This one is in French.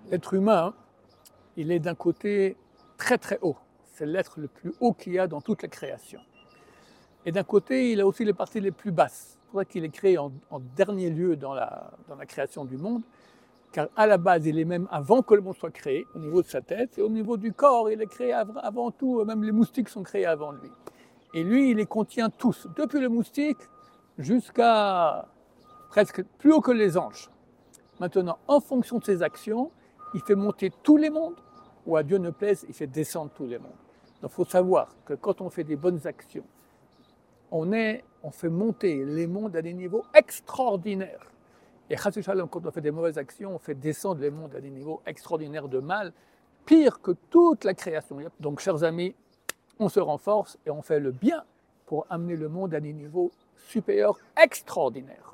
L'être humain, il est d'un côté très très haut. C'est l'être le plus haut qu'il y a dans toute la création. Et d'un côté, il a aussi les parties les plus basses. C'est pour ça qu'il est créé en dernier lieu dans la création du monde, car à la base, il est même avant que le monde soit créé, au niveau de sa tête, et au niveau du corps, il est créé avant tout, même les moustiques sont créés avant lui. Et lui, il les contient tous, depuis le moustique jusqu'à presque plus haut que les anges. Maintenant, en fonction de ses actions, il fait monter tous les mondes, ou à Dieu ne plaise, il fait descendre tous les mondes. Donc il faut savoir que quand on fait des bonnes actions, on fait monter les mondes à des niveaux extraordinaires. Et quand on fait des mauvaises actions, on fait descendre les mondes à des niveaux extraordinaires de mal, pire que toute la création. Donc, chers amis, on se renforce et on fait le bien pour amener le monde à des niveaux supérieurs extraordinaires.